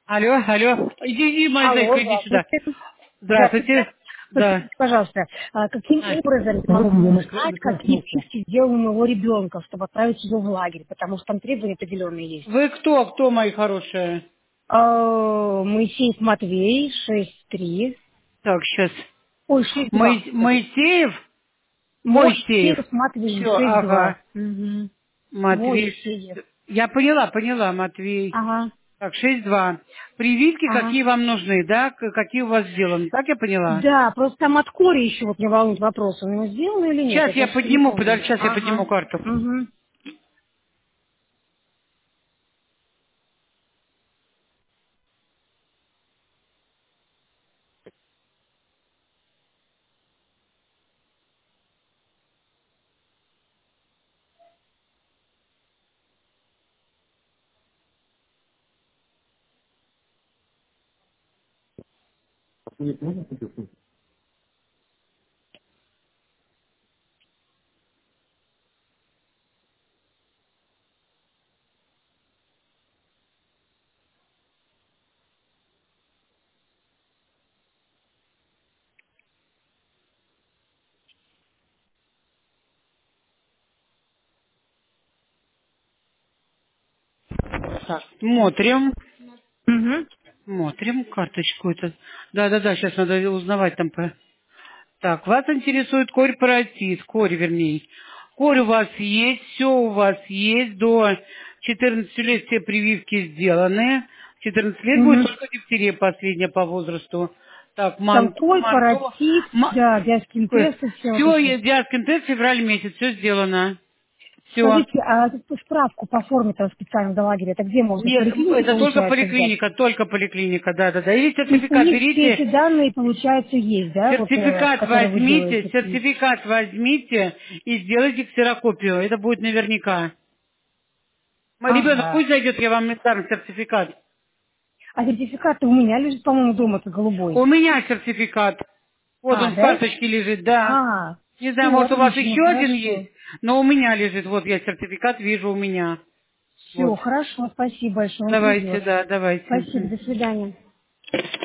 Алло, алло. Иди, моя Алло, зайка, иди сюда. здравствуйте. Здравствуйте. Здравствуйте. Да. Подскажите, пожалуйста, каким Ай. образом я могу узнать, какие прививки сделал у моего ребенка, чтобы отправить его в лагерь, потому что там требования определенные есть. Вы кто? Кто, мои хорошие? Моисеев Матвей, 6-3. Так, сейчас. Ой, 6-2, господи. Моисеев? Моисеев. Моисеев Матвей, Все, 6-2. ага. Угу. Матвей. Моисеев. Я поняла, Матвей. Ага, Так, 6-2. Прививки ага. какие вам нужны, да? Какие у вас сделаны? Так я поняла? Да, просто там от кори еще вот мне волнует вопрос, у него сделано или нет, Сейчас это я я что-то не подниму, помню. подожди, сейчас я подниму Ага. карту. Угу. Так, смотрим. Угу. Смотрим карточку эту. Да, сейчас надо узнавать там по... Так, вас интересует корь-паротит, вернее. Корь у вас есть, все у вас есть, до 14 лет все прививки сделаны. В 14 лет будет Угу. только дифтерия последняя по возрасту. Так, Там кой, паротит, да, гастрингтесты, все вот все, эти. диаскин тест, февраль месяц, все сделано. Все. Скажите, а эту справку по форме там специально до лагеря, это где можно? В Нет, поликлинике, это получается, взять? только поликлиника, да. Или И у сертификат них все берите. эти данные, получается, есть, да, вот, которые вы делаете? Сертификат возьмите и сделайте ксерокопию. Это будет наверняка. Мой ребенок Ага. пусть зайдет, я вам дам сертификат. А сертификат у меня лежит, по-моему, дома-то У голубой. меня сертификат. Вот А, он в да? карточке лежит, да. А, Не знаю, все, может у вас отлично, еще один есть, хорошо. но у меня лежит. Вот я сертификат вижу у меня. Все, Вот. хорошо, спасибо большое, он Давайте, придет. да, давайте. Спасибо, до свидания.